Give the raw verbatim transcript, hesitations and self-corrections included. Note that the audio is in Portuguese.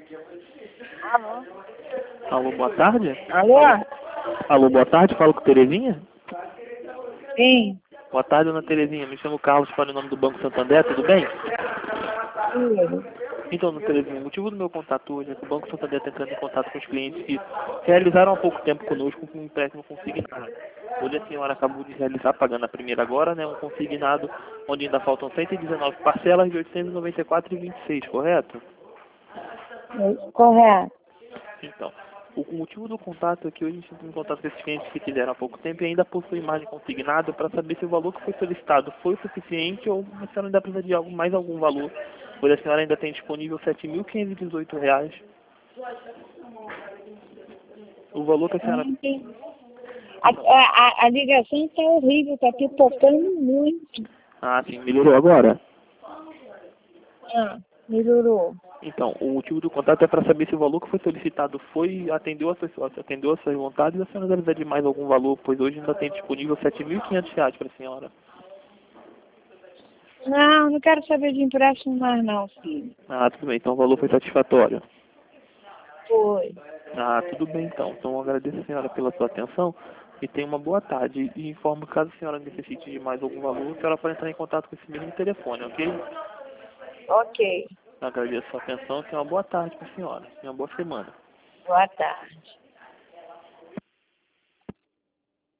Alô? Alô, boa tarde? Alô? Alô, boa tarde, falo com Terezinha? Sim. Boa tarde, dona Terezinha, me chamo Carlos, falo em nome do Banco Santander, tudo bem? Tudo. Então, dona Terezinha, o motivo do meu contato hoje é que o Banco Santander está entrando em contato com os clientes que realizaram há pouco tempo conosco um empréstimo consignado. Hoje a senhora acabou de realizar, pagando a primeira agora, né, um consignado onde ainda faltam cento e dezenove parcelas de oitocentos e noventa e quatro reais e vinte e seis, correto? Correto. Então, o motivo do contato é que hoje a gente entra em contato com esses clientes que fizeram há pouco tempo e ainda possuem margem consignada para saber se o valor que foi solicitado foi o suficiente ou a senhora ainda precisa de algo, mais algum valor, pois a senhora ainda tem disponível sete mil quinhentos e dezoito reais. O valor que a senhora... Sim. A, a, a ligação está horrível, está pipocando muito. Ah, sim, melhorou agora? Ah, melhorou. Então, o motivo do contato é para saber se o valor que foi solicitado foi, atendeu a sua, atendeu a suas vontades, ou a senhora deve de mais algum valor, pois hoje ainda tem disponível sete mil e quinhentos reais para a senhora. Não, não quero saber de empréstimo mais não, filho. Ah, tudo bem, então o valor foi satisfatório. Foi. Ah, tudo bem então. Então eu agradeço a senhora pela sua atenção e tenha uma boa tarde. E informo que caso a senhora necessite de mais algum valor, a senhora pode entrar em contato com esse mesmo telefone, ok? Ok. Agradeço a sua atenção e tenha uma boa tarde para a senhora. E uma boa semana. Boa tarde.